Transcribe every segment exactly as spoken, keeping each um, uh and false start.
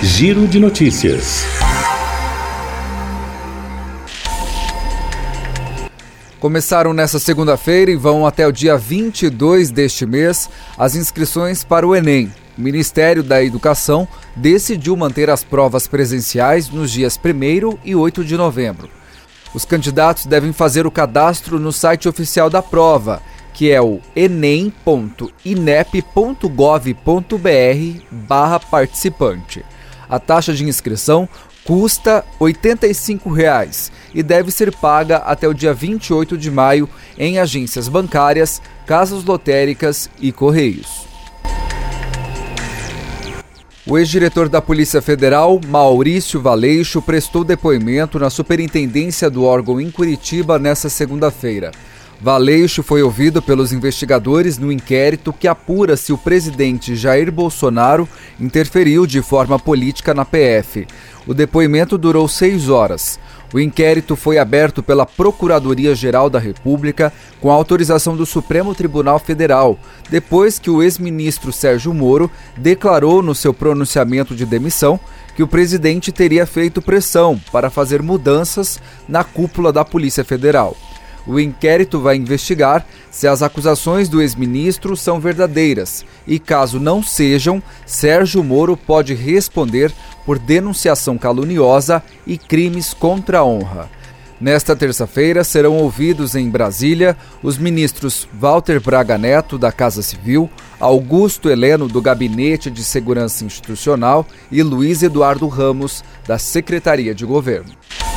Giro de Notícias. Começaram nesta segunda-feira e vão até o dia vinte e dois deste mês as inscrições para o Enem. O Ministério da Educação decidiu manter as provas presenciais nos dias primeiro e oito de novembro. Os candidatos devem fazer o cadastro no site oficial da prova, que é o enem ponto inep ponto gov ponto br barra participante. A taxa de inscrição custa oitenta e cinco reais e deve ser paga até o dia vinte e oito de maio em agências bancárias, casas lotéricas e correios. O ex-diretor da Polícia Federal, Maurício Valeixo, prestou depoimento na superintendência do órgão em Curitiba nesta segunda-feira. Valeixo foi ouvido pelos investigadores no inquérito que apura se o presidente Jair Bolsonaro interferiu de forma política na P F. O depoimento durou seis horas. O inquérito foi aberto pela Procuradoria-Geral da República com a autorização do Supremo Tribunal Federal, depois que o ex-ministro Sérgio Moro declarou no seu pronunciamento de demissão que o presidente teria feito pressão para fazer mudanças na cúpula da Polícia Federal. O inquérito vai investigar se as acusações do ex-ministro são verdadeiras e, caso não sejam, Sérgio Moro pode responder por denunciação caluniosa e crimes contra a honra. Nesta terça-feira serão ouvidos em Brasília os ministros Walter Braga Neto, da Casa Civil, Augusto Heleno, do Gabinete de Segurança Institucional e Luiz Eduardo Ramos, da Secretaria de Governo.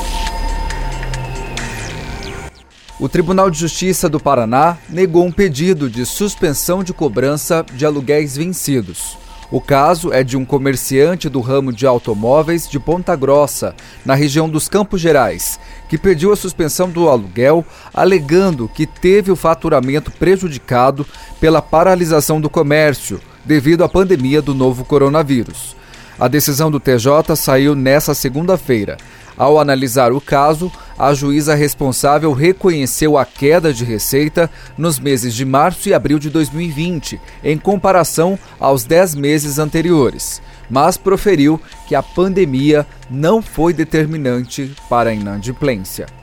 O Tribunal de Justiça do Paraná negou um pedido de suspensão de cobrança de aluguéis vencidos. O caso é de um comerciante do ramo de automóveis de Ponta Grossa, na região dos Campos Gerais, que pediu a suspensão do aluguel, alegando que teve o faturamento prejudicado pela paralisação do comércio, devido à pandemia do novo coronavírus. A decisão do T J saiu nesta segunda-feira. Ao analisar o caso, a juíza responsável reconheceu a queda de receita nos meses de março e abril de dois mil e vinte, em comparação aos dez meses anteriores, mas proferiu que a pandemia não foi determinante para a inadimplência.